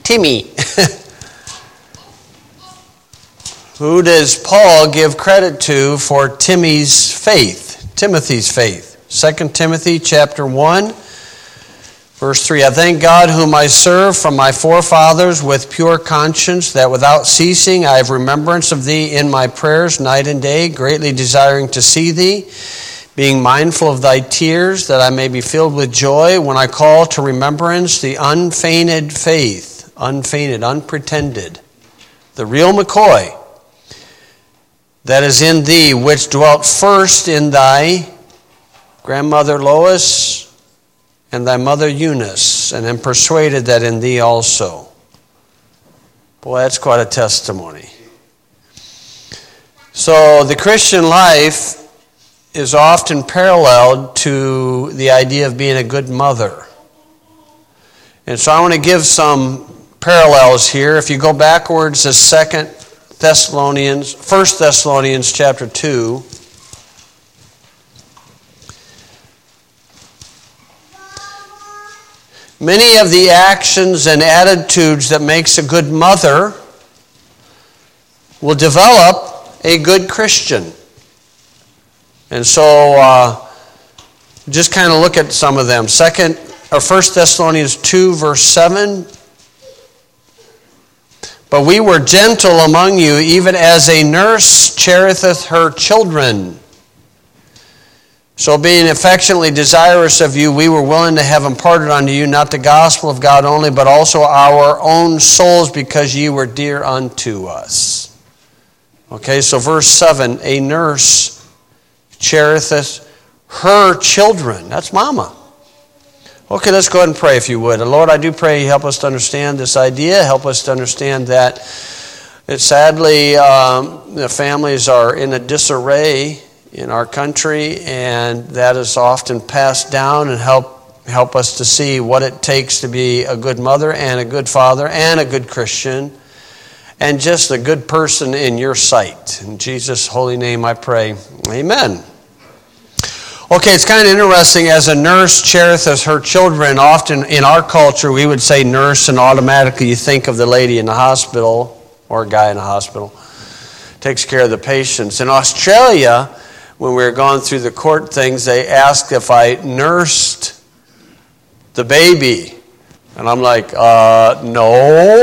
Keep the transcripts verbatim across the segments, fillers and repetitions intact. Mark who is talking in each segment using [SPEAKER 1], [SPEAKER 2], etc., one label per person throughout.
[SPEAKER 1] Timmy. Who does Paul give credit to for Timmy's faith, Timothy's faith? Second Timothy chapter one, verse three. I thank God whom I serve from my forefathers with pure conscience, that without ceasing I have remembrance of thee in my prayers night and day, greatly desiring to see thee, being mindful of thy tears, that I may be filled with joy when I call to remembrance the unfeigned faith, unfeigned, unpretended, the real McCoy, that is in thee, which dwelt first in thy grandmother Lois and thy mother Eunice, and am persuaded that in thee also. Boy, that's quite a testimony. So the Christian life is often paralleled to the idea of being a good mother. And so I want to give some parallels here. If you go backwards to Second Thessalonians, First Thessalonians chapter two. Many of the actions and attitudes that makes a good mother will develop a good Christian. And so uh, just kind of look at some of them. Second or First Thessalonians two, verse seven. But we were gentle among you, even as a nurse cherisheth her children. So being affectionately desirous of you, we were willing to have imparted unto you not the gospel of God only, but also our own souls, because ye were dear unto us. Okay, so verse seven, a nurse cherisheth her children. That's mama. Okay, let's go ahead and pray if you would. And Lord, I do pray you help us to understand this idea. Help us to understand that it, sadly, um, the families are in a disarray in our country, and that is often passed down, and help help us to see what it takes to be a good mother and a good father and a good Christian and just a good person in your sight. In Jesus' holy name I pray. Amen. Okay, it's kind of interesting. As a nurse cherisheth her children, often in our culture we would say nurse, and automatically you think of the lady in the hospital or a guy in the hospital. Takes care of the patients. In Australia, when we were going through the court things, they asked if I nursed the baby. And I'm like, uh, no.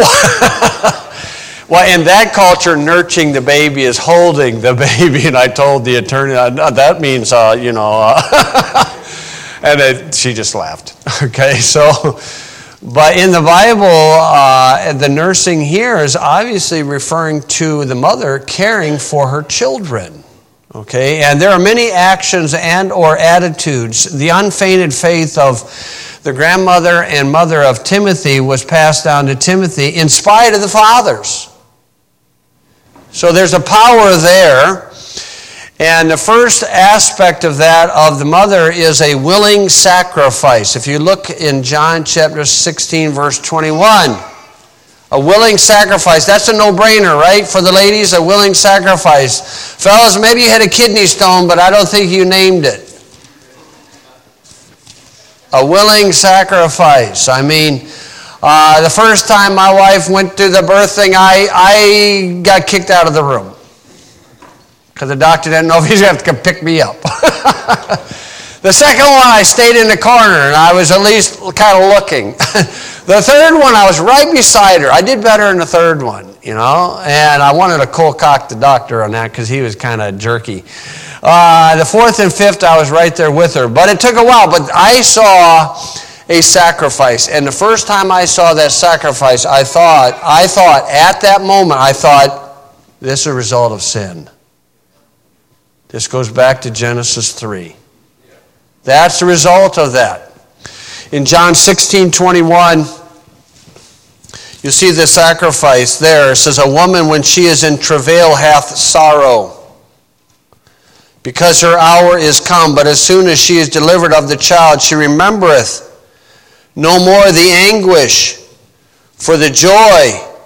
[SPEAKER 1] Well, in that culture, nurturing the baby is holding the baby. And I told the attorney, that means, uh, you know, uh, and it, she just laughed. Okay, so, but in the Bible, uh, the nursing here is obviously referring to the mother caring for her children. Okay, and there are many actions and or attitudes. The unfeigned faith of the grandmother and mother of Timothy was passed down to Timothy in spite of the fathers. So there's a power there. And the first aspect of that of the mother is a willing sacrifice. If you look in John chapter sixteen, verse twenty-one, a willing sacrifice. That's a no-brainer, right? For the ladies, a willing sacrifice. Fellas, maybe you had a kidney stone, but I don't think you named it. A willing sacrifice. I mean, uh, the first time my wife went to the birth thing, I, I got kicked out of the room. Because the doctor didn't know if he was going to have to come pick me up. The second one, I stayed in the corner, and I was at least kind of looking. The third one, I was right beside her. I did better in the third one, you know, and I wanted to cold cock the doctor on that because he was kind of jerky. Uh, the fourth and fifth, I was right there with her, but it took a while. But I saw a sacrifice, and the first time I saw that sacrifice, I thought, I thought at that moment, I thought, this is a result of sin. This goes back to Genesis three. That's the result of that. In John sixteen twenty-one, you see the sacrifice there. It says, a woman when she is in travail hath sorrow, because her hour is come. But as soon as she is delivered of the child, she remembereth no more the anguish for the joy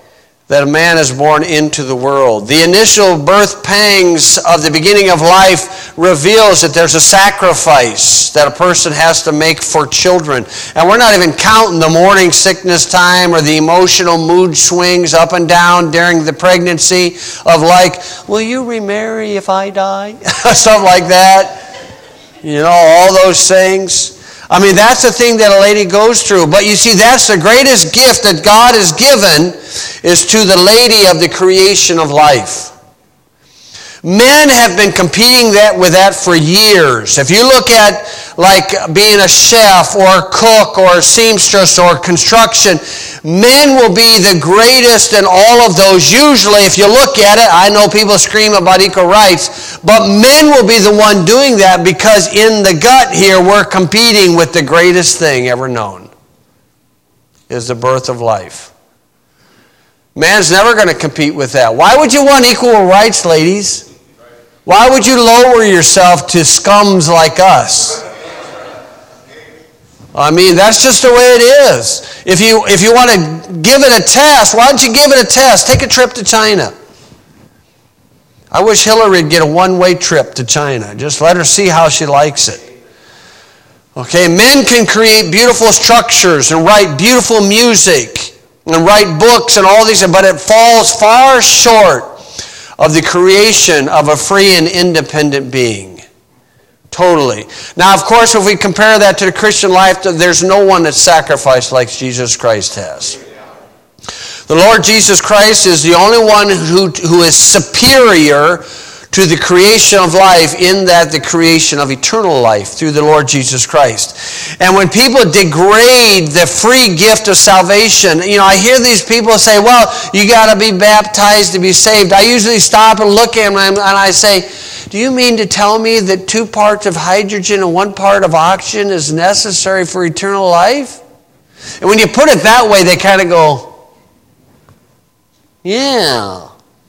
[SPEAKER 1] that a man is born into the world. The initial birth pangs of the beginning of life reveals that there's a sacrifice that a person has to make for children. And we're not even counting the morning sickness time or the emotional mood swings up and down during the pregnancy of like, will you remarry if I die? Stuff like that. You know, all those things. I mean, that's the thing that a lady goes through. But you see, that's the greatest gift that God has given is to the lady of the creation of life. Men have been competing that with that for years. If you look at like being a chef or a cook or a seamstress or construction, men will be the greatest in all of those. Usually, if you look at it, I know people scream about equal rights, but men will be the one doing that because in the gut here, we're competing with the greatest thing ever known, is the birth of life. Man's never going to compete with that. Why would you want equal rights, ladies? Why would you lower yourself to scums like us? I mean, that's just the way it is. If you, if you want to give it a test, why don't you give it a test? Take a trip to China. I wish Hillary would get a one-way trip to China. Just let her see how she likes it. Okay, men can create beautiful structures and write beautiful music and write books and all these, but it falls far short of the creation of a free and independent being. Totally. Now, of course, if we compare that to the Christian life, there's no one that's sacrificed like Jesus Christ has. The Lord Jesus Christ is the only one who, who is superior to the creation of life, in that the creation of eternal life through the Lord Jesus Christ. And when people degrade the free gift of salvation, you know, I hear these people say, well, you got to be baptized to be saved. I usually stop and look at them and I say, do you mean to tell me that two parts of hydrogen and one part of oxygen is necessary for eternal life? And when you put it that way, they kind of go, yeah.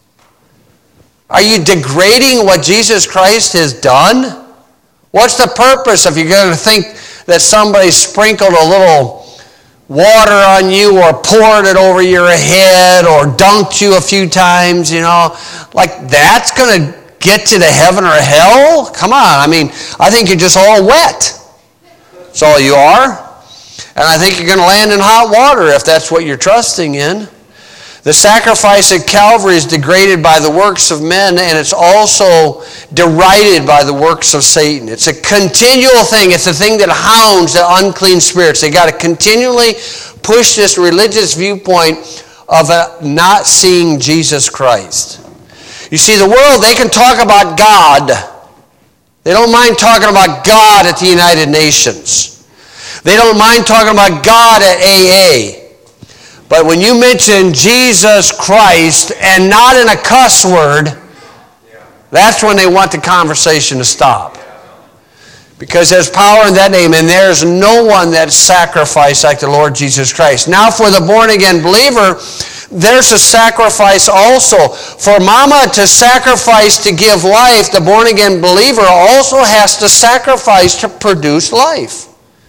[SPEAKER 1] Are you degrading what Jesus Christ has done? What's the purpose if you're going to think that somebody sprinkled a little water on you or poured it over your head or dunked you a few times, you know? Like that's going to get you to heaven or hell? Come on. I mean, I think you're just all wet. That's all you are. And I think you're going to land in hot water if that's what you're trusting in. The sacrifice at Calvary is degraded by the works of men, and it's also derided by the works of Satan. It's a continual thing. It's a thing that hounds the unclean spirits. They got to continually push this religious viewpoint of not seeing Jesus Christ. You see, the world, they can talk about God. They don't mind talking about God at the United Nations. They don't mind talking about God at A A. But when you mention Jesus Christ and not in a cuss word, that's when they want the conversation to stop. Because there's power in that name, and there's no one that's sacrificed like the Lord Jesus Christ. Now for the born-again believer, there's a sacrifice also. For mama to sacrifice to give life, the born-again believer also has to sacrifice to produce life.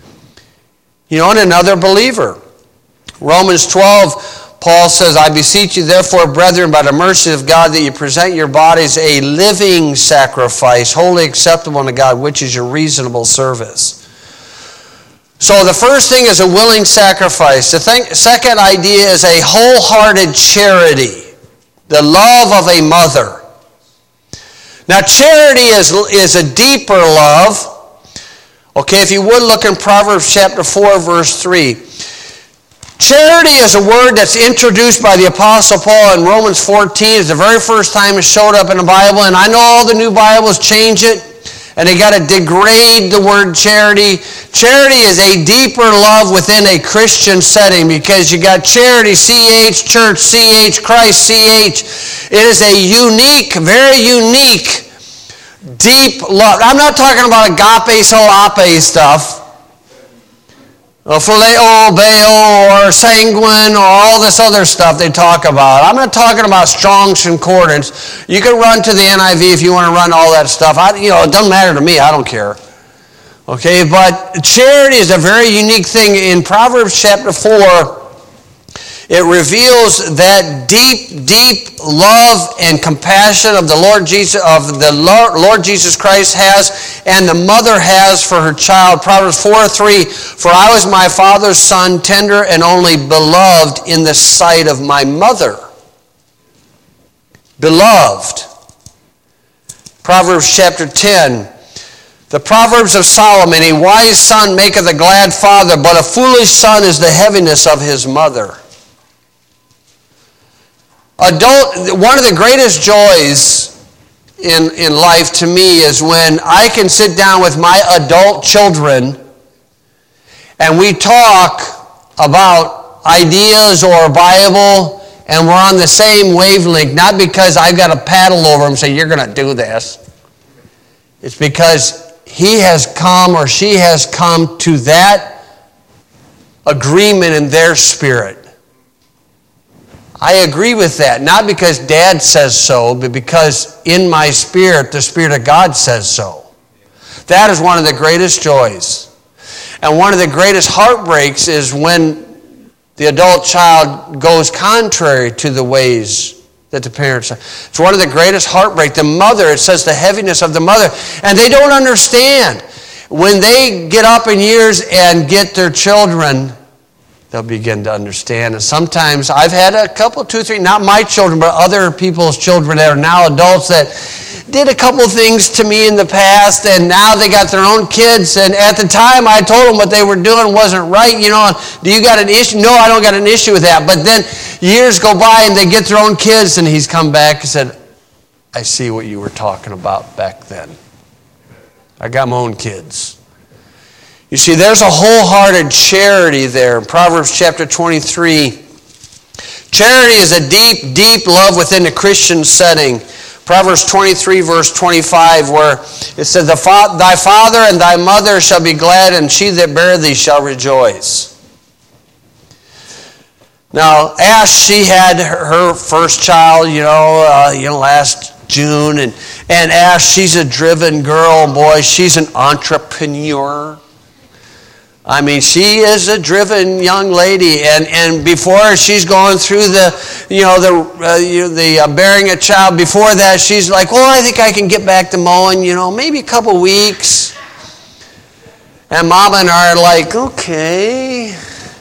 [SPEAKER 1] You know, and another believer. Romans twelve, Paul says, I beseech you therefore, brethren, by the mercy of God, that you present your bodies a living sacrifice, wholly acceptable unto God, which is your reasonable service. So the first thing is a willing sacrifice. The thing, second idea is a wholehearted charity, the love of a mother. Now charity is, is a deeper love. Okay, if you would look in Proverbs chapter four, verse three. Charity is a word that's introduced by the Apostle Paul in Romans fourteen. It's the very first time it showed up in the Bible, and I know all the new Bibles change it, and they got to degrade the word charity. Charity is a deeper love within a Christian setting, because you got charity, C H, church, C H, Christ, C H. It is a unique, very unique, deep love. I'm not talking about agape, solape stuff. Phileo, Beo, or sanguine, or all this other stuff they talk about. I'm not talking about Strong's Concordance. You can run to the N I V if you want to run all that stuff. I, you know, it doesn't matter to me. I don't care. Okay, but charity is a very unique thing. In Proverbs chapter four, It reveals that deep, deep love and compassion of the Lord Jesus, of the Lord Jesus Christ has, and the mother has for her child. Proverbs four three, for I was my father's son, tender and only beloved in the sight of my mother. Beloved. Proverbs chapter ten. The Proverbs of Solomon, a wise son maketh a glad father, but a foolish son is the heaviness of his mother. Adult, one of the greatest joys in, in life to me is when I can sit down with my adult children and we talk about ideas or Bible and we're on the same wavelength, not because I've got to paddle over them and say, you're going to do this. It's because he has come or she has come to that agreement in their spirit. I agree with that, not because Dad says so, but because in my spirit, the Spirit of God says so. That is one of the greatest joys. And one of the greatest heartbreaks is when the adult child goes contrary to the ways that the parents are. It's one of the greatest heartbreak. The mother, it says the heaviness of the mother. And they don't understand. When they get up in years and get their children, they'll begin to understand. And sometimes I've had a couple, two, three, not my children, but other people's children that are now adults that did a couple things to me in the past, and now they got their own kids. And at the time, I told them what they were doing wasn't right. You know, do you got an issue? No, I don't got an issue with that. But then years go by, and they get their own kids, and he's come back and said, I see what you were talking about back then. I got my own kids. You see, there's a wholehearted charity there. In Proverbs chapter twenty-three, charity is a deep, deep love within the Christian setting. Proverbs twenty-three, verse twenty-five, where it says, thy father and thy mother shall be glad, and she that bare thee shall rejoice. Now, Ash, she had her first child, you know, uh, you know, last June, and, and Ash, she's a driven girl, boy, she's an entrepreneur. I mean, she is a driven young lady, and, and before she's going through the, you know, the uh, you know, the uh, bearing a child. Before that, she's like, well, I think I can get back to mowing, you know, maybe a couple weeks. And Mama and I are like, okay.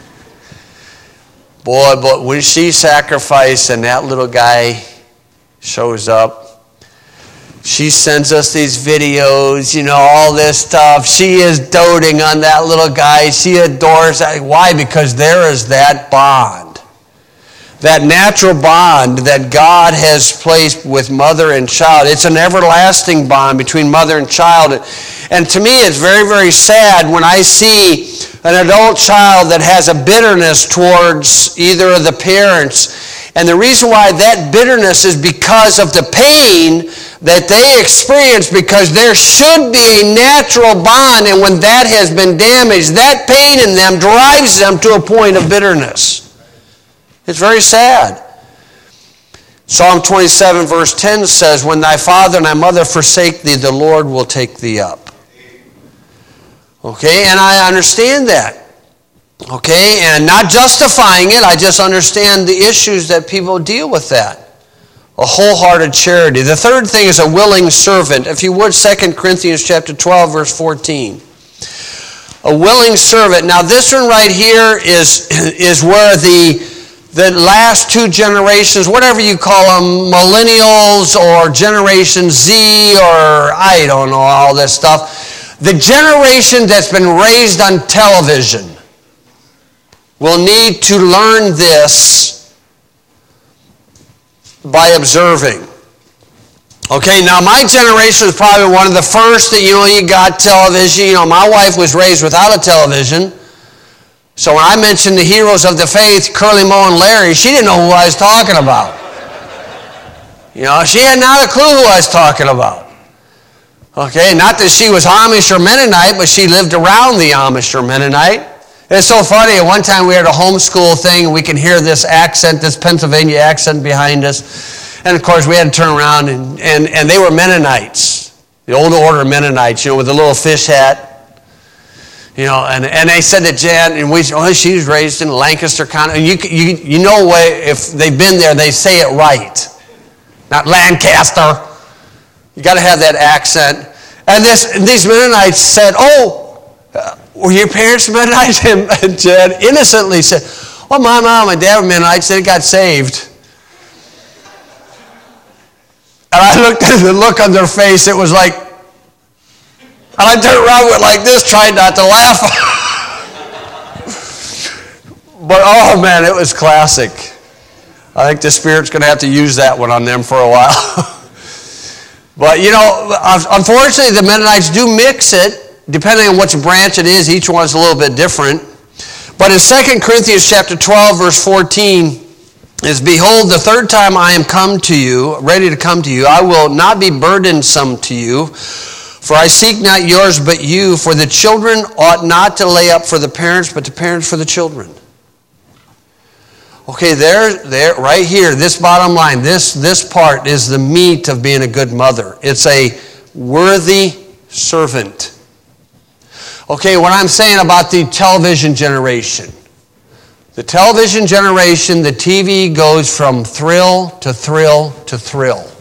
[SPEAKER 1] Boy, but when she sacrificed and that little guy shows up, she sends us these videos, you know, all this stuff. She is doting on that little guy. She adores that. Why? Because there is that bond. That natural bond that God has placed with mother and child. It's an everlasting bond between mother and child. And to me, it's very, very sad when I see an adult child that has a bitterness towards either of the parents. And the reason why that bitterness is because of the pain that they experience, because there should be a natural bond, and when that has been damaged, that pain in them drives them to a point of bitterness. It's very sad. Psalm twenty-seven verse ten says, when thy father and thy mother forsake thee, the Lord will take thee up. Okay, and I understand that. Okay, and not justifying it, I just understand the issues that people deal with that. A wholehearted charity. The third thing is a willing servant. If you would, Second Corinthians chapter twelve, verse fourteen. A willing servant. Now this one right here is, is where the, the last two generations, whatever you call them, millennials or Generation Z or I don't know, all this stuff. The generation that's been raised on television will need to learn this by observing. Okay, now my generation was probably one of the first that, you know, you got television. You know, my wife was raised without a television. So when I mentioned the heroes of the faith, Curly, Moe, and Larry, she didn't know who I was talking about. You know, she had not a clue who I was talking about. Okay, not that she was Amish or Mennonite, but she lived around the Amish or Mennonite. It's so funny. At one time we had a homeschool thing, and we can hear this accent, this Pennsylvania accent behind us. And of course, we had to turn around, and, and, and they were Mennonites, the old order Mennonites, you know, with the little fish hat. You know, and, and they said that Jan, and we said, oh, she was raised in Lancaster County. And you, you, you know if they've been there, they say it right. Not Lancaster. You got to have that accent. And this, these Mennonites said, oh, uh, were your parents Mennonites? And, and Jan innocently said, well, my mom and dad were Mennonites, they got saved. And I looked at the look on their face, it was like, and I turned around went like this, trying not to laugh. But oh man, it was classic. I think the Spirit's going to have to use that one on them for a while. But you know, unfortunately the Mennonites do mix it, depending on which branch it is. Each one's a little bit different. But in Second Corinthians chapter twelve, verse fourteen, is, behold, the third time I am come to you, ready to come to you, I will not be burdensome to you, for I seek not yours but you, for the children ought not to lay up for the parents, but the parents for the children. Okay, there, there, right here, this bottom line, this, this part is the meat of being a good mother. It's a worthy servant. Okay, what I'm saying about the television generation. The television generation, the T V goes from thrill to thrill to thrill.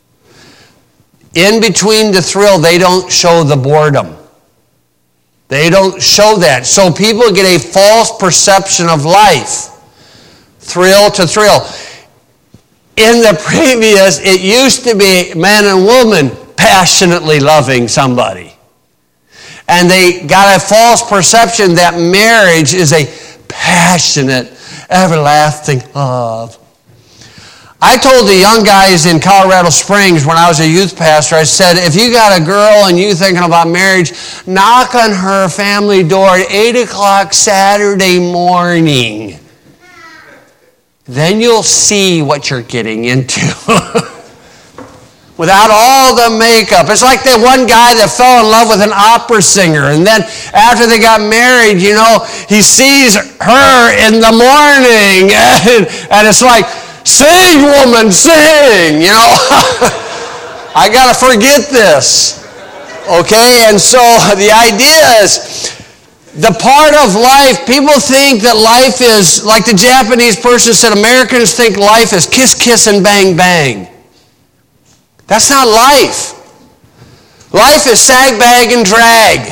[SPEAKER 1] In between the thrill, they don't show the boredom. They don't show that. So people get a false perception of life. Thrill to thrill. In the previous, it used to be man and woman passionately loving somebody. And they got a false perception that marriage is a passionate, everlasting love. I told the young guys in Colorado Springs when I was a youth pastor, I said, if you got a girl and you thinking about marriage, knock on her family door at eight o'clock Saturday morning. Then you'll see what you're getting into. Without all the makeup. It's like that one guy that fell in love with an opera singer, and then after they got married, you know, he sees her in the morning, and, and it's like, sing, woman, sing, you know. I got to forget this. Okay, and so the idea is, the part of life, people think that life is, like the Japanese person said, Americans think life is kiss, kiss, and bang, bang. That's not life. Life is sag, bag, and drag.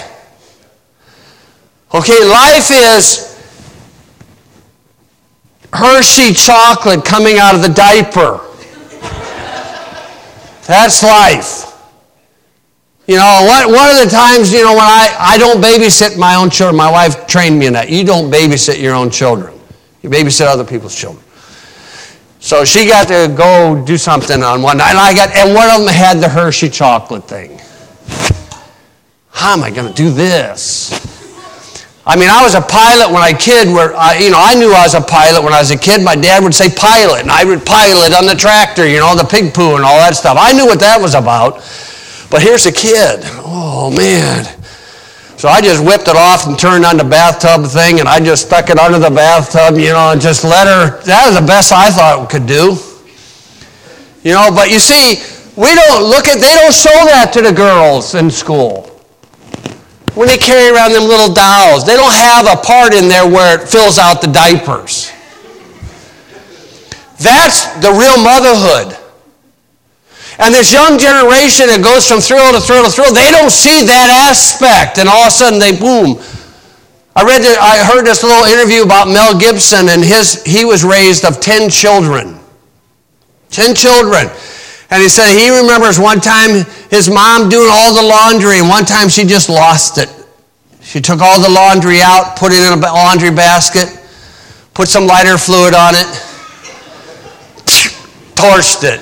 [SPEAKER 1] Okay, life is Hershey chocolate coming out of the diaper. That's life. You know, one, one of the times, you know, when I, I don't babysit my own children, my wife trained me in that. You don't babysit your own children. You babysit other people's children. So she got to go do something on one night, and I got, and one of them had the Hershey chocolate thing. How am I going to do this? I mean, I was a pilot when I kid. Where I, you know, I knew I was a pilot when I was a kid. My dad would say pilot, and I would pilot on the tractor. You know, the pig poo and all that stuff. I knew what that was about. But here's a kid. Oh man. So I just whipped it off and turned on the bathtub thing, and I just stuck it under the bathtub, you know, and just let her, that was the best I thought it could do. You know, but you see, we don't look at, they don't show that to the girls in school. When they carry around them little dolls, they don't have a part in there where it fills out the diapers. That's the real motherhood. And this young generation that goes from thrill to thrill to thrill, they don't see that aspect, and all of a sudden they boom. I read, the, I heard this little interview about Mel Gibson, and his he was raised of ten children, ten children, and he said he remembers one time his mom doing all the laundry, and one time she just lost it. She took all the laundry out, put it in a laundry basket, put some lighter fluid on it, torched it.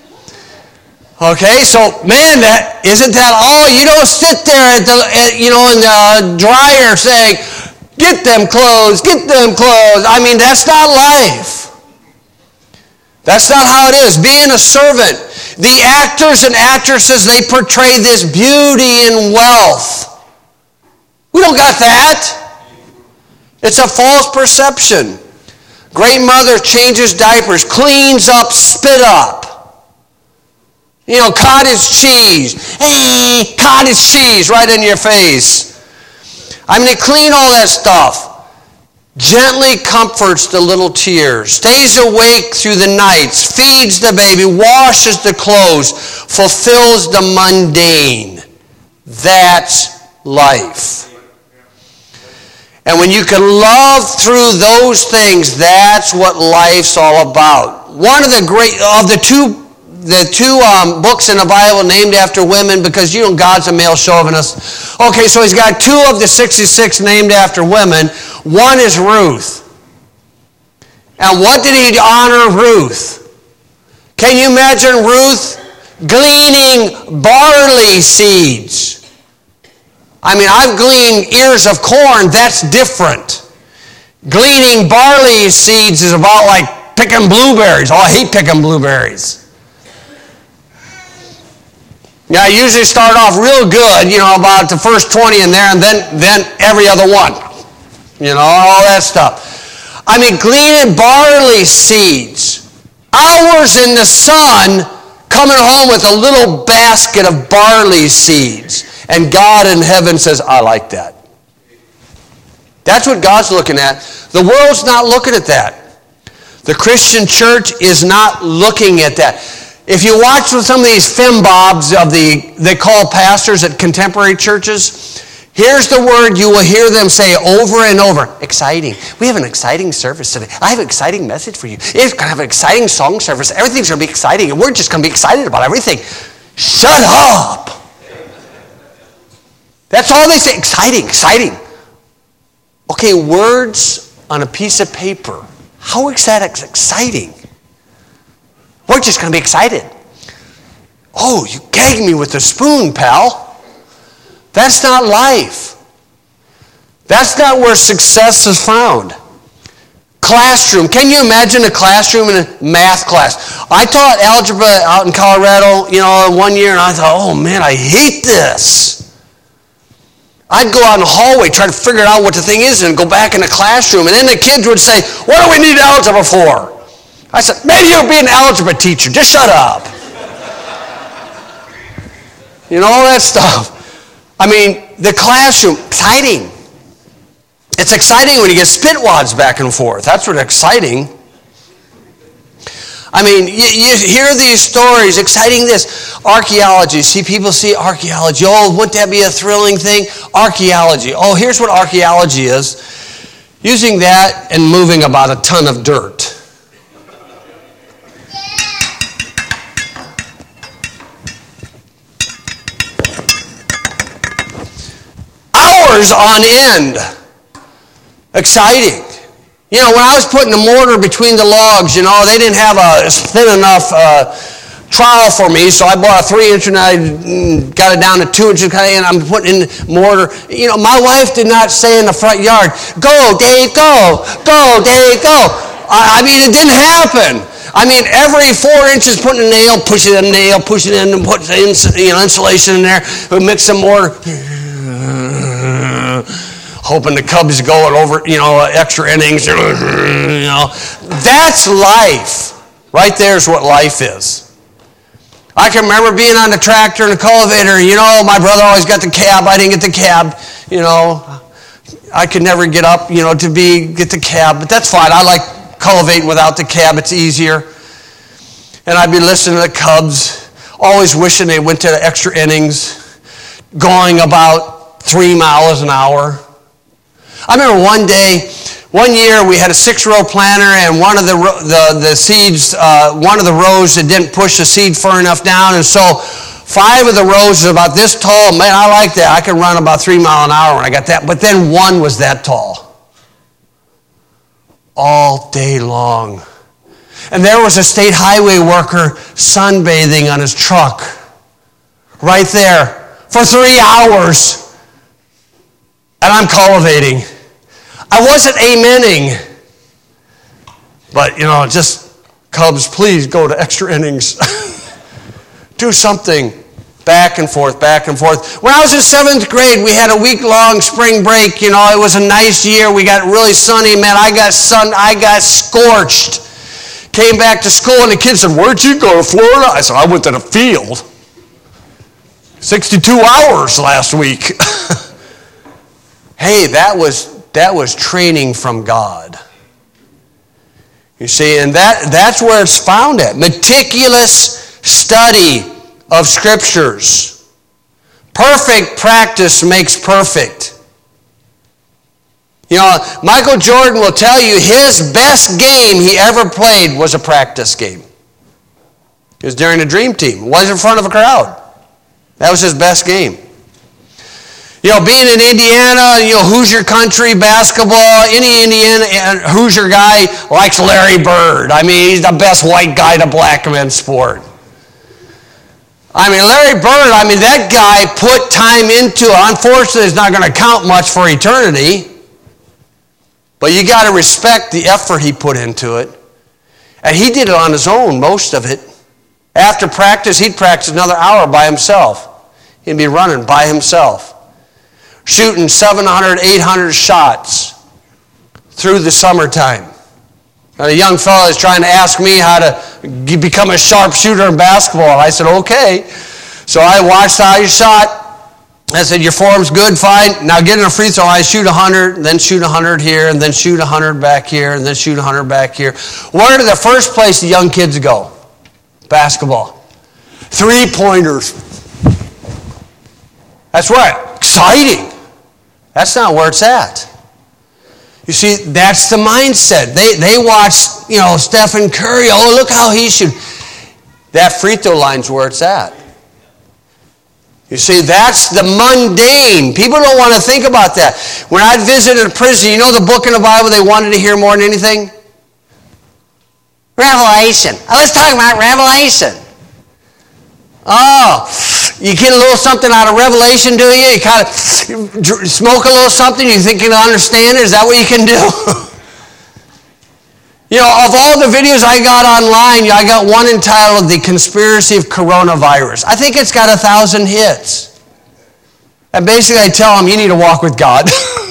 [SPEAKER 1] Okay, so man, that isn't that all? You don't sit there at the, at, you know, in the dryer saying, "Get them clothes, get them clothes." I mean, that's not life. That's not how it is. Being a servant, the actors and actresses, they portray this beauty and wealth. We don't got that. It's a false perception. Great mother changes diapers, cleans up, spit up. You know, cottage cheese. Hey, cottage cheese right in your face. I mean, they clean all that stuff. Gently comforts the little tears, stays awake through the nights, feeds the baby, washes the clothes, fulfills the mundane. That's life. And when you can love through those things, that's what life's all about. One of the great, of the two The two um, books in the Bible named after women, because you know God's a male chauvinist. Okay, so he's got two of the sixty-six named after women. One is Ruth. And what did he honor Ruth? Can you imagine Ruth gleaning barley seeds? I mean, I've gleaned ears of corn. That's different. Gleaning barley seeds is about like picking blueberries. Oh, I hate picking blueberries. Yeah, I usually start off real good, you know, about the first twenty in there, and then, then every other one. You know, all that stuff. I mean, gleaning barley seeds. Hours in the sun, coming home with a little basket of barley seeds. And God in heaven says, I like that. That's what God's looking at. The world's not looking at that. The Christian church is not looking at that. If you watch some of these fimbobs of the, they call pastors at contemporary churches, here's the word you will hear them say over and over. Exciting. We have an exciting service today. I have an exciting message for you. It's going to have an exciting song service. Everything's going to be exciting, and we're just going to be excited about everything. Shut up. That's all they say. Exciting, exciting. Okay, words on a piece of paper. How is that exciting? We're just going to be excited. Oh, you gagged me with a spoon, pal. That's not life. That's not where success is found. Classroom. Can you imagine a classroom in a math class? I taught algebra out in Colorado, you know, one year, and I thought, oh man, I hate this. I'd go out in the hallway, try to figure out what the thing is, and go back in the classroom, and then the kids would say, what do we need algebra for? I said, maybe you'll be an algebra teacher. Just shut up. You know, all that stuff. I mean, the classroom, exciting. It's exciting when you get spitwads back and forth. That's what's exciting. I mean, you, you hear these stories, exciting this. Archaeology. See, people see archaeology. Oh, wouldn't that be a thrilling thing? Archaeology. Oh, here's what archaeology is. Using that and moving about a ton of dirt. Hours on end. Exciting. You know, when I was putting the mortar between the logs, you know, they didn't have a thin enough uh, trowel for me, so I bought a three inch and I got it down to two inches, and I'm putting in mortar. You know, my wife did not say in the front yard, go, Dave, go, go, Dave, go. I, I mean, it didn't happen. I mean, every four inches putting a nail, push it in a nail, push it in, and put in, you know, insulation in there, mix some mortar. Hoping the Cubs go it over, you know, extra innings, you know. That's life. Right there is what life is. I can remember being on the tractor and the cultivator, you know, my brother always got the cab. I didn't get the cab, you know. I could never get up, you know, to be get the cab, but that's fine. I like cultivating without the cab. It's easier. And I'd be listening to the Cubs, always wishing they went to the extra innings, going about three miles an hour. I remember one day, one year we had a six-row planter, and one of the the, the seeds, uh, one of the rows that didn't push the seed far enough down, and so five of the rows is about this tall. Man, I like that. I can run about three mile an hour when I got that. But then one was that tall. All day long. And there was a state highway worker sunbathing on his truck right there for three hours. And I'm cultivating. I wasn't amening. But, you know, just, Cubs, please go to extra innings. Do something. Back and forth, back and forth. When I was in seventh grade, we had a week-long spring break. You know, it was a nice year. We got really sunny. Man, I got sun. I got scorched. Came back to school, and the kids said, where'd you go to Florida? I said, I went to the field. sixty-two hours last week. hey, that was that was training from God. You see, and that, that's where it's found at. Meticulous study of Scriptures. Perfect practice makes perfect. You know, Michael Jordan will tell you his best game he ever played was a practice game. It was during a dream team. It wasn't in front of a crowd. That was his best game. You know, being in Indiana, you know, Hoosier country, basketball, any Indiana Hoosier guy likes Larry Bird. I mean, he's the best white guy to black men's sport. I mean, Larry Bird, I mean, that guy put time into it. Unfortunately, it's not going to count much for eternity. But you got to respect the effort he put into it. And he did it on his own, most of it. After practice, he'd practice another hour by himself. He'd be running by himself. Shooting seven hundred, eight hundred shots through the summertime. And a young fellow is trying to ask me how to become a sharpshooter in basketball. I said, okay. So I watched how you shot. I said, your form's good, fine. Now get in a free throw. I shoot one hundred, then shoot one hundred here, and then shoot one hundred back here, and then shoot one hundred back here. Where did the first place the young kids go? Basketball. Three-pointers. That's right. Exciting. That's not where it's at. You see, that's the mindset. They they watch, you know, Stephen Curry. Oh, look how he shoot. That free throw line's where it's at. You see, that's the mundane. People don't want to think about that. When I visited a prison, you know the book in the Bible they wanted to hear more than anything? Revelation. I was talking about Revelation. Oh, you get a little something out of Revelation, do you? You kind of smoke a little something, you think you understand it? Is that what you can do? You know, of all the videos I got online, I got one entitled The Conspiracy of Coronavirus. I think it's got a thousand hits. And basically I tell them, you need to walk with God.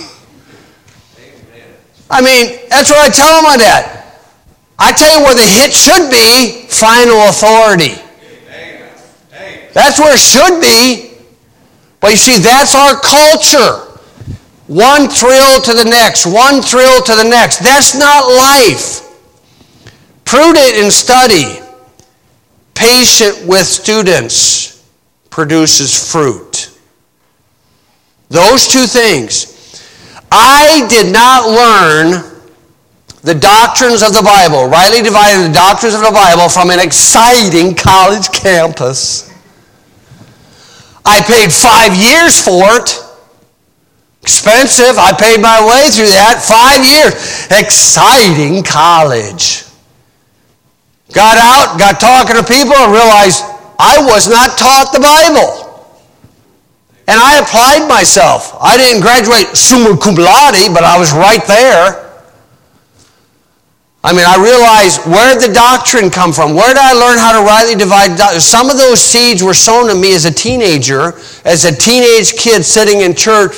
[SPEAKER 1] I mean, that's what I tell them on that. I tell you where the hit should be, final authority. That's where it should be. But you see, that's our culture. One thrill to the next, one thrill to the next. That's not life. Prudent in study, patient with students, produces fruit. Those two things. I did not learn the doctrines of the Bible, rightly dividing the doctrines of the Bible, from an exciting college campus. I paid five years for it. Expensive. I paid my way through that. Five years. Exciting college. Got out, got talking to people, and realized I was not taught the Bible. And I applied myself. I didn't graduate summa cum laude, but I was right there. I mean, I realized, where did the doctrine come from? Where did I learn how to rightly divide doctrine? Some of those seeds were sown in me as a teenager, as a teenage kid sitting in church.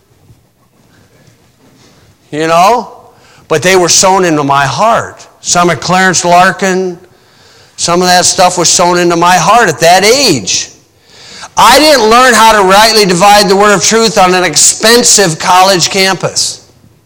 [SPEAKER 1] You know? But they were sown into my heart. Some at Clarence Larkin, some of that stuff was sown into my heart at that age. I didn't learn how to rightly divide the word of truth on an expensive college campus.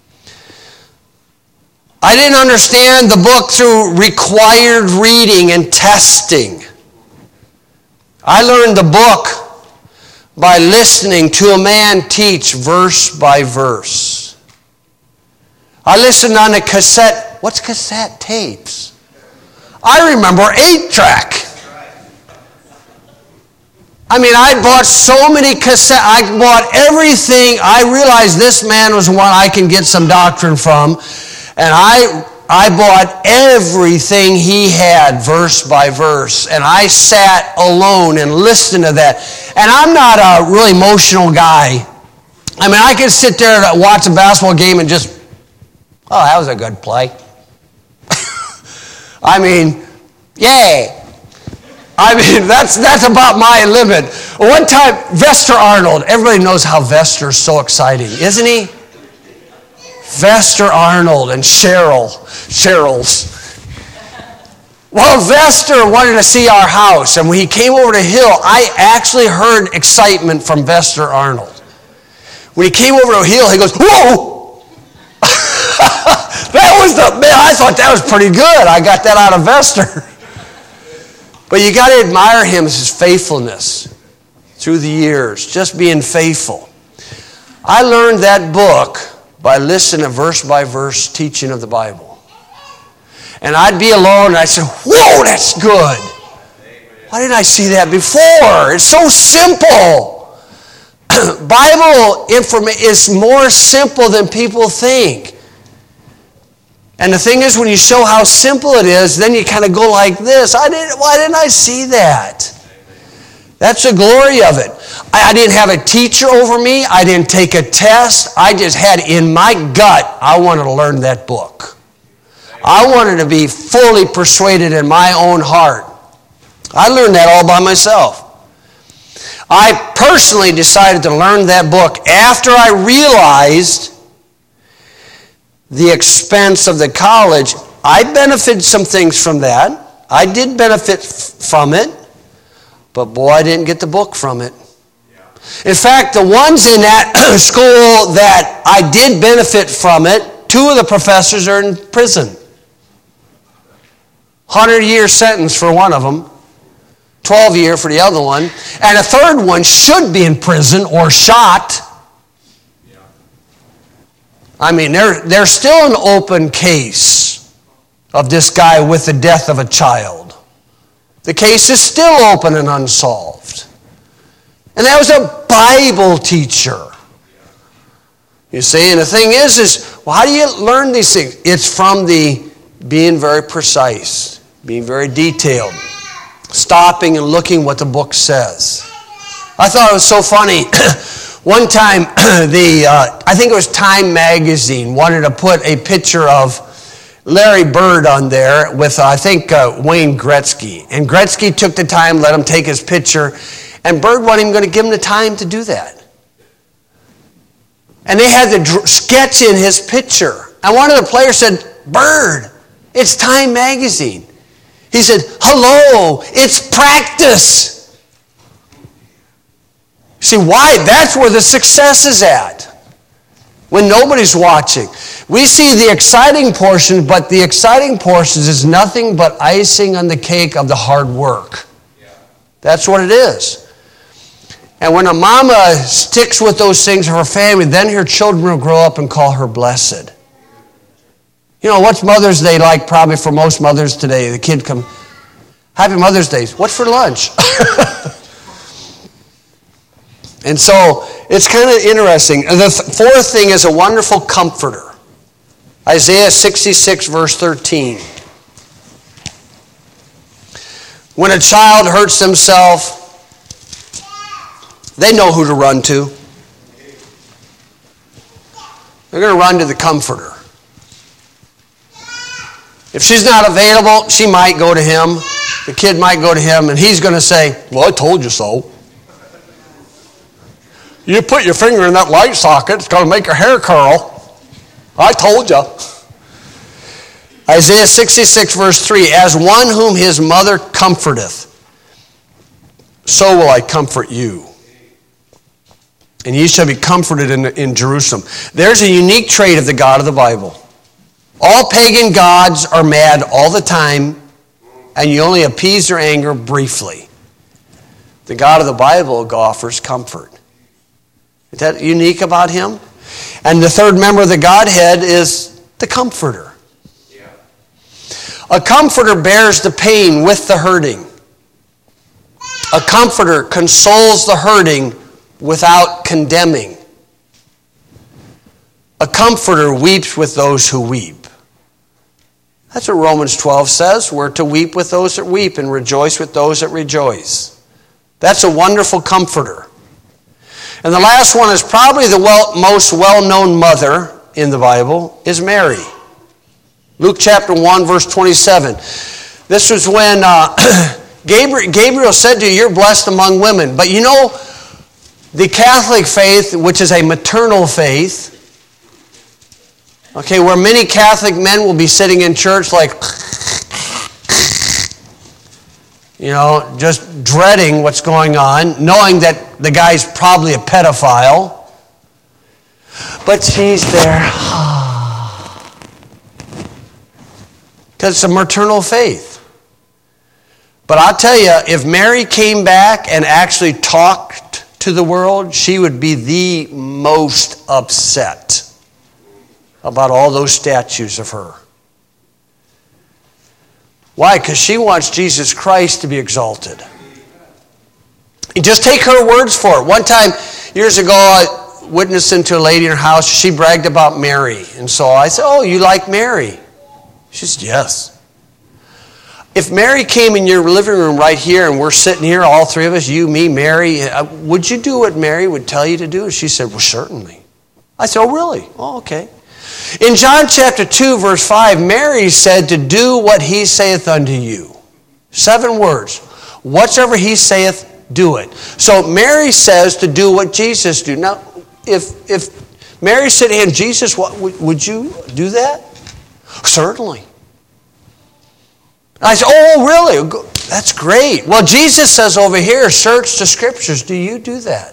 [SPEAKER 1] I didn't understand the book through required reading and testing. I learned the book by listening to a man teach verse by verse. I listened on a cassette. What's cassette tapes? I remember eight track. I mean, I bought so many cassettes. I bought everything. I realized this man was one I can get some doctrine from. And I I bought everything he had, verse by verse. And I sat alone and listened to that. And I'm not a really emotional guy. I mean, I could sit there and watch a basketball game and just, oh, that was a good play. I mean, yay. I mean, that's that's about my limit. One time, Vester Arnold. Everybody knows how Vester's so exciting, isn't he? Vester Arnold and Cheryl. Cheryl's. Well, Vester wanted to see our house, and when he came over to Hill, I actually heard excitement from Vester Arnold. When he came over to a hill, he goes, whoa! That was the, man, I thought that was pretty good. I got that out of Vester. But you got to admire him as his faithfulness through the years, just being faithful. I learned that book by listening to verse-by-verse teaching of the Bible. And I'd be alone and I'd say, whoa, that's good. Why didn't I see that before? It's so simple. Bible information is more simple than people think. And the thing is, when you show how simple it is, then you kind of go like this. I didn't, why didn't I see that? That's the glory of it. I, I didn't have a teacher over me. I didn't take a test. I just had in my gut, I wanted to learn that book. I wanted to be fully persuaded in my own heart. I learned that all by myself. I personally decided to learn that book after I realized the expense of the college. I benefited some things from that. I did benefit f- from it. But boy, I didn't get the book from it. In fact, the ones in that school that I did benefit from it, two of the professors are in prison. hundred-year sentence for one of them. twelve-year for the other one. And a third one should be in prison or shot. I mean, there, there's still an open case of this guy with the death of a child. The case is still open and unsolved. And that was a Bible teacher. You see, and the thing is, is, well, how do you learn these things? It's from the being very precise, being very detailed, stopping and looking what the book says. I thought it was so funny. One time, the uh, I think it was Time Magazine wanted to put a picture of Larry Bird on there with, uh, I think, uh, Wayne Gretzky. And Gretzky took the time, let him take his picture, and Bird wasn't even going to give him the time to do that. And they had the dr- sketch in his picture. And one of the players said, Bird, it's Time Magazine. He said, hello, it's practice. See, why? That's where the success is at. When nobody's watching. We see the exciting portion, but the exciting portions is nothing but icing on the cake of the hard work. That's what it is. And when a mama sticks with those things of her family, then her children will grow up and call her blessed. You know, what's Mother's Day like probably for most mothers today? The kid come, Happy Mother's Day. What's for lunch? And so it's kind of interesting. The fourth thing is a wonderful comforter. Isaiah sixty-six, verse thirteen. When a child hurts themselves, they know who to run to. They're going to run to the comforter. If she's not available, she might go to him. The kid might go to him, and he's going to say, well, I told you so. You put your finger in that light socket, it's going to make your hair curl. I told you. Isaiah sixty-six, verse three, as one whom his mother comforteth, so will I comfort you. And ye shall be comforted in, in Jerusalem. There's a unique trait of the God of the Bible. All pagan gods are mad all the time, and you only appease their anger briefly. The God of the Bible offers comfort. Is that unique about him? And the third member of the Godhead is the comforter. Yeah. A comforter bears the pain with the hurting. A comforter consoles the hurting without condemning. A comforter weeps with those who weep. That's what Romans twelve says. We're to weep with those that weep and rejoice with those that rejoice. That's a wonderful comforter. And the last one is probably the well, most well-known mother in the Bible is Mary. Luke chapter one, verse twenty-seven. This was when uh, Gabriel, Gabriel said to you, you're blessed among women. But you know, the Catholic faith, which is a maternal faith, okay, where many Catholic men will be sitting in church like, you know, just dreading what's going on, knowing that the guy's probably a pedophile. but she's there. Because it's a maternal faith. But I'll tell you, if Mary came back and actually talked to the world, she would be the most upset about all those statues of her. Why? Because she wants Jesus Christ to be exalted. You just take her words for it. One time, years ago, I witnessed to a lady in her house. She bragged about Mary. And so I said, oh, you like Mary? She said, yes. If Mary came in your living room right here and we're sitting here, all three of us, you, me, Mary, would you do what Mary would tell you to do? She said, well, certainly. I said, oh, really? Oh, okay. In John chapter two, verse five, Mary said to do what he saith unto you. Seven words. Whatsoever he saith, do it. So Mary says to do what Jesus do. Now, if if Mary said to him, Jesus, what, would you do that? Certainly. I said, oh, really? That's great. Well, Jesus says over here, search the scriptures. Do you do that?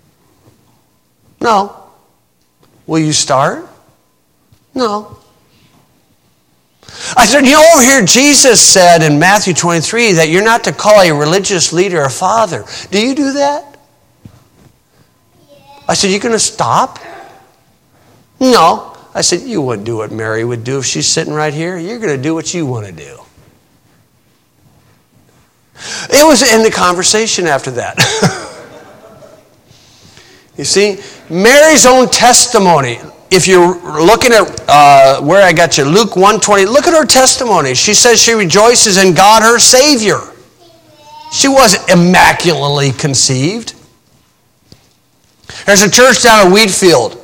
[SPEAKER 1] No. Will you start? No. I said, you know, over here Jesus said in Matthew twenty-three that you're not to call a religious leader a father. Do you do that? I said, you going to stop? No. I said, you wouldn't do what Mary would do if she's sitting right here. You're going to do what you want to do. It was in the conversation after that. You see, Mary's own testimony. If you're looking at uh, where I got you, Luke one twenty, look at her testimony. She says she rejoices in God, her Savior. She wasn't immaculately conceived. There's a church down in Wheatfield.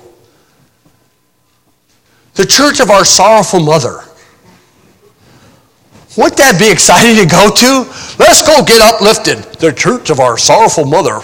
[SPEAKER 1] The Church of Our Sorrowful Mother. Wouldn't that be exciting to go to? Let's go get uplifted. The Church of Our Sorrowful Mother.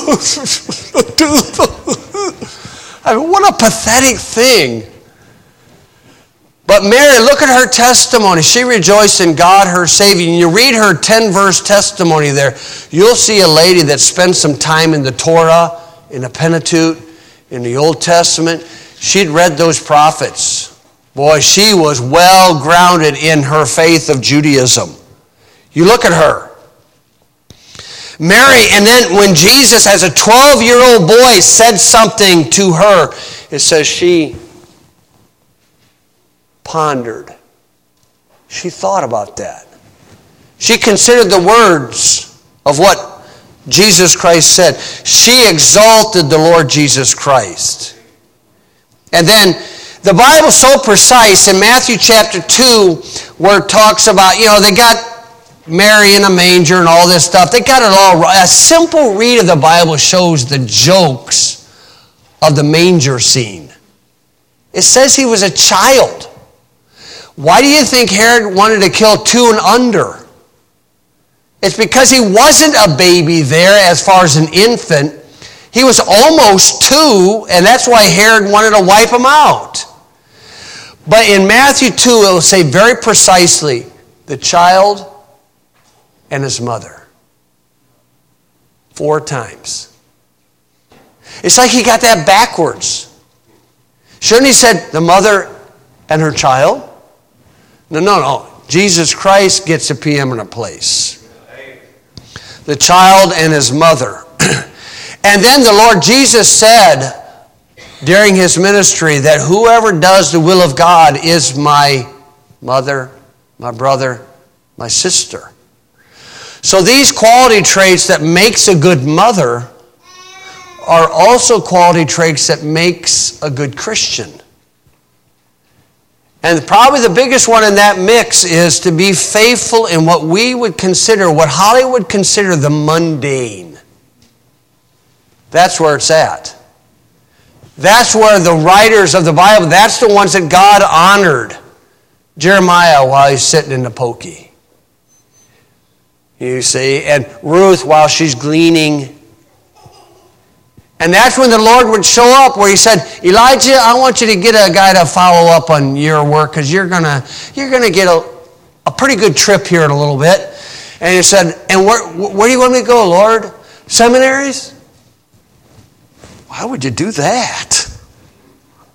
[SPEAKER 1] I mean, what a pathetic thing. But Mary, look at her testimony. She rejoiced in God, her Savior. And you read her ten-verse testimony there, you'll see a lady that spent some time in the Torah, in the Pentateuch, in the Old Testament. She'd read those prophets. Boy, she was well grounded in her faith of Judaism. You look at her. Mary, and then when Jesus, as a twelve-year-old boy, said something to her, it says she pondered. She thought about that. She considered the words of what Jesus Christ said. She exalted the Lord Jesus Christ. And then the Bible's so precise in Matthew chapter two, where it talks about, you know, they got Mary in a manger and all this stuff. They got it all right. A simple read of the Bible shows the jokes of the manger scene. It says he was a child. Why do you think Herod wanted to kill two and under? It's because he wasn't a baby there as far as an infant. He was almost two, and that's why Herod wanted to wipe him out. But in Matthew two, it will say very precisely, the child and his mother. Four times. It's like he got that backwards. Shouldn't he said the mother and her child? No, no, no. Jesus Christ gets a preeminent place. The child and his mother. And then the Lord Jesus said during his ministry that whoever does the will of God is my mother, my brother, my sister. So these quality traits that makes a good mother are also quality traits that makes a good Christian. And probably the biggest one in that mix is to be faithful in what we would consider, what Hollywood would consider the mundane. That's where it's at. That's where the writers of the Bible, that's the ones that God honored. Jeremiah while he's sitting in the pokey. You see, and Ruth while she's gleaning. And that's when the Lord would show up where he said, Elijah, I want you to get a guy to follow up on your work because you're going to you're gonna get a, a pretty good trip here in a little bit. And he said, and where, where do you want me to go, Lord? Seminaries? Why would you do that?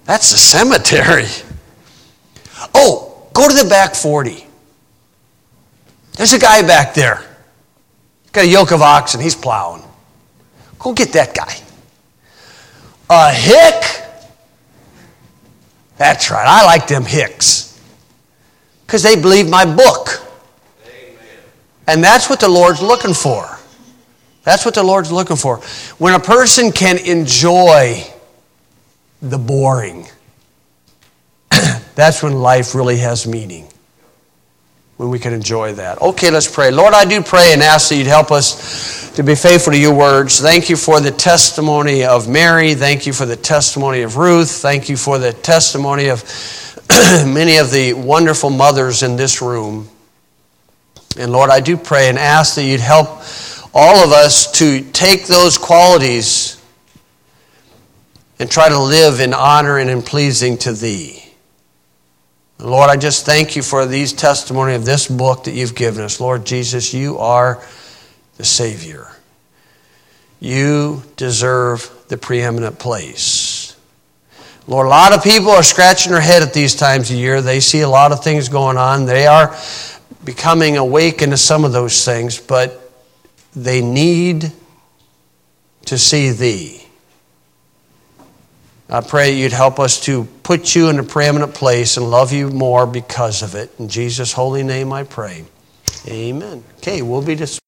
[SPEAKER 1] That's a cemetery. Oh, go to the back forty. There's a guy back there. He's got a yoke of oxen. He's plowing. Go get that guy. A hick? That's right. I like them hicks. Because they believe my book. Amen. And that's what the Lord's looking for. That's what the Lord's looking for. When a person can enjoy the boring, that's when life really has meaning. When we can enjoy that. Okay, let's pray. Lord, I do pray and ask that you'd help us to be faithful to your words. Thank you for the testimony of Mary. Thank you for the testimony of Ruth. Thank you for the testimony of many of the wonderful mothers in this room. And Lord, I do pray and ask that you'd help all of us to take those qualities and try to live in honor and in pleasing to thee. Lord, I just thank you for these testimony of this book that you've given us. Lord Jesus, you are the Savior. You deserve the preeminent place. Lord, a lot of people are scratching their head at these times of year. They see a lot of things going on. They are becoming awakened to some of those things, but they need to see thee. I pray you'd help us to put you in a preeminent place and love you more because of it. In Jesus' holy name I pray. Amen. Okay, we'll be dismissed.